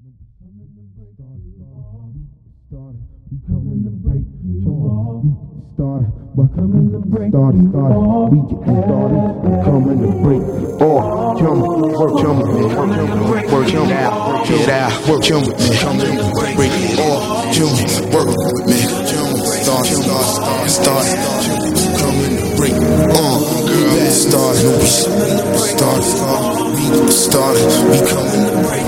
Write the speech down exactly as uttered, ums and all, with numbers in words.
We coming to break you off. We started, but coming to break started, started. We getting started. We coming to break you off. Jump, work, jump, work, work, jump out, get out, work, jump, coming to break you off. Jump, work with me, jump, start, start, start, coming to break you off. Girl, started, started, started. We started, we coming to break.